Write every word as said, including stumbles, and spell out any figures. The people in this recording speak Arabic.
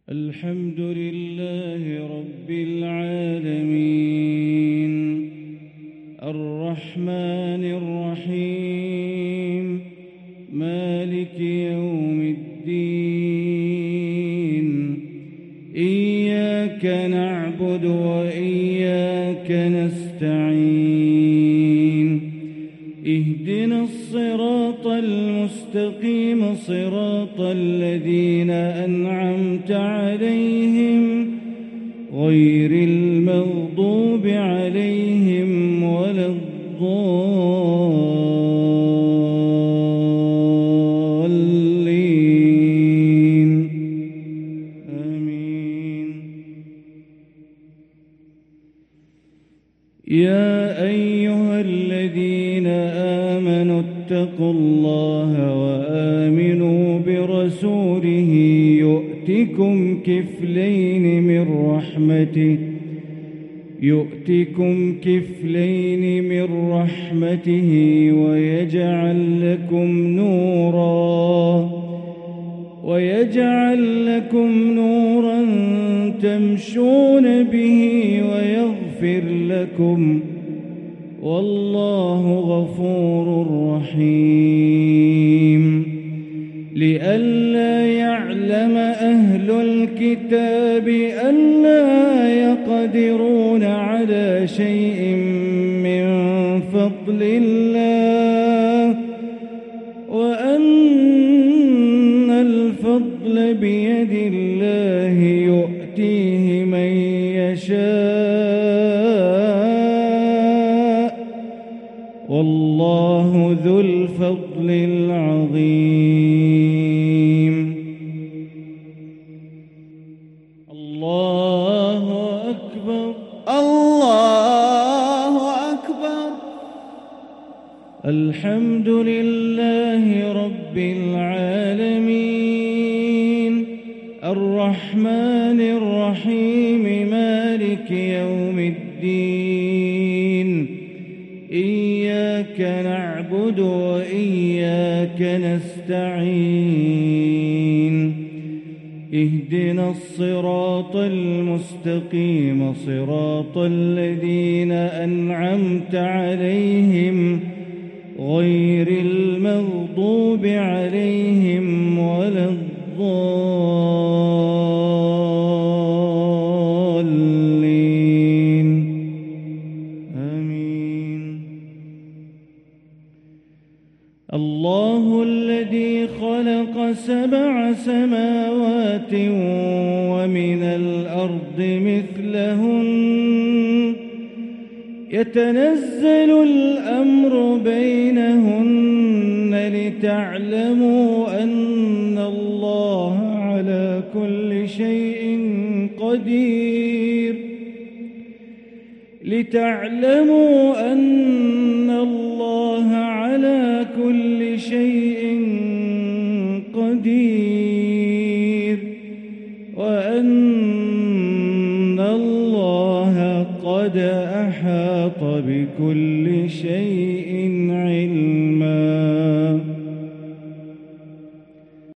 الحمد لله رب العالمين الرحمن الرحيم مالك يوم الدين إياك نعبد وإياك نستعين اهدنا الصراط المستقيم صراط الذين أنعمت عليهم غير المغضوب عليهم ولا الضالين آمين. يا أيها الذين آمنوا اتقوا الله وآمنوا برسوله يؤتكم كفلين من رحمته يؤتكم كفلين من رحمته ويجعل لكم نورا ويجعل لكم نورا تمشون به ويغفر لكم والله غفور رحيم. لئلا يعلم أهل الكتاب ألا يقدرون على شيء من فضل الله وأن الفضل بيد الله يؤتيه من يشاء والله ذو الفضل العظيم. الله أكبر الله أكبر. الحمد لله رب العالمين الرحمن الرحيم مالك يوم الدين إياك نعبد وإياك نستعين اهدنا الصراط المستقيم صراط الذين أنعمت عليهم غير المغضوب عليهم ولا الضالين آمين. الله الذي خلق سبع سماوات ومن الأرض مثلهن يتنزل الأمر بينهن لتعلموا أن الله على كل شيء قدير لتعلموا أن الله على كل شيء قدير وأن الله قد أحاط بكل شيء